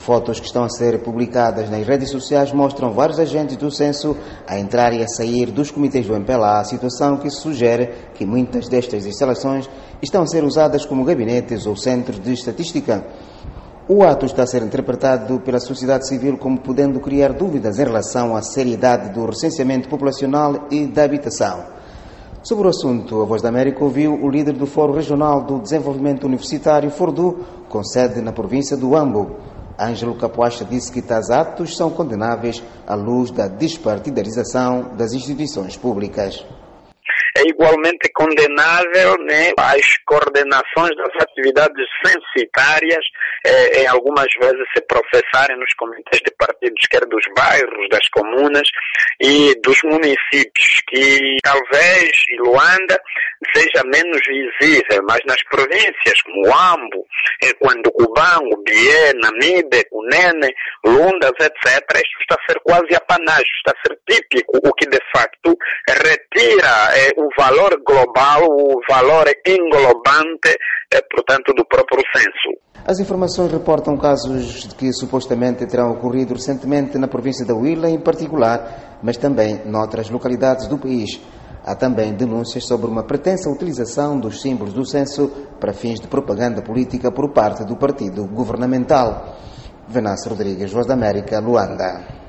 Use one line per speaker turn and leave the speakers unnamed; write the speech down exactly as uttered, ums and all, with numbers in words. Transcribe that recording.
Fotos que estão a ser publicadas nas redes sociais mostram vários agentes do censo a entrar e a sair dos comitês do M P L A, situação que sugere que muitas destas instalações estão a ser usadas como gabinetes ou centros de estatística. O ato está a ser interpretado pela sociedade civil como podendo criar dúvidas em relação à seriedade do recenseamento populacional e da habitação. Sobre o assunto, a Voz da América ouviu o líder do Fórum Regional do Desenvolvimento Universitário, Fordu, com sede na província do Ambo. Ângelo Capoacha disse que tais atos são condenáveis à luz da despartidarização das instituições públicas.
É igualmente condenável, né, as coordenações das atividades censitárias, eh, em algumas vezes se processarem nos comitês de partidos, quer dos bairros, das comunas e dos municípios, que talvez em Luanda seja menos visível, mas nas províncias como Ambo, eh, quando Cubango, Bié, Namibe, Cunene, Lundas, etcétera, isto está a ser quase apanágio, está a ser típico, o que de facto retira eh, o valor global, o valor englobante, eh, portanto, do próprio censo.
As informações reportam casos que supostamente terão ocorrido recentemente na província da Huila em particular, mas também noutras localidades do país. Há também denúncias sobre uma pretensa utilização dos símbolos do censo para fins de propaganda política por parte do partido governamental. Venâncio Rodrigues, Voz da América, Luanda.